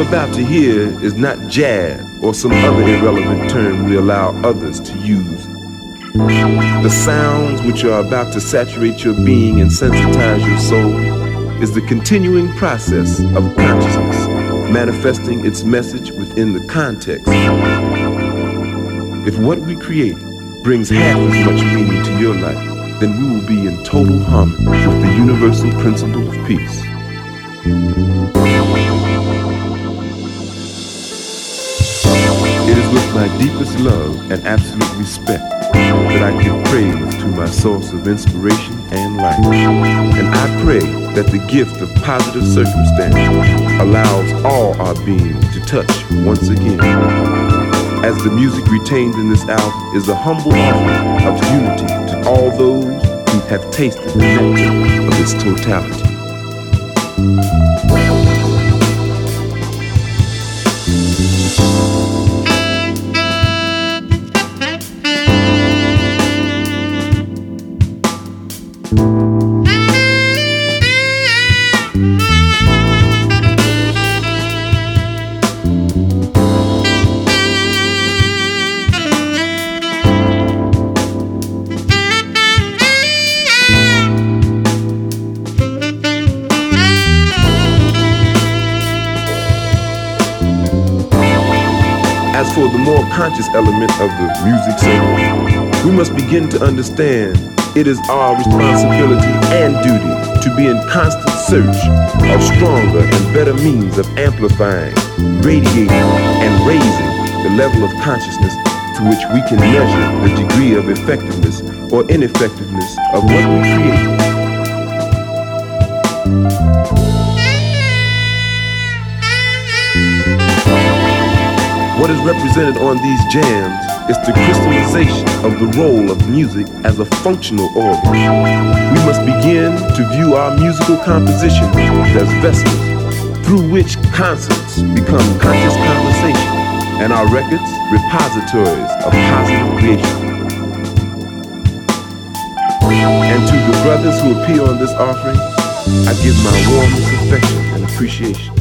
you're about to hear is not jazz or some other irrelevant term we allow others to use. The sounds which are about to saturate your being and sensitize your soul is the continuing process of consciousness, manifesting its message within the context. If what we create brings half as much meaning to your life, then we will be in total harmony with the universal principle of peace. It is with my deepest love and absolute respect that I give praise to my source of inspiration and life. And I pray that the gift of positive circumstance allows all our being to touch once again, as the music retained in this album is a humble offering of unity to all those who have tasted the nectar of its totality. As for the more conscious element of the music circle, we must begin to understand it is our responsibility and duty to be in constant search of stronger and better means of amplifying, radiating, and raising the level of consciousness to which we can measure the degree of effectiveness or ineffectiveness of what we create. What is represented on these jams is the crystallization of the role of music as a functional organ. We must begin to view our musical composition as vessels through which concerts become conscious conversation and our records repositories of positive creation. And to the brothers who appear on this offering, I give my warmest affection and appreciation.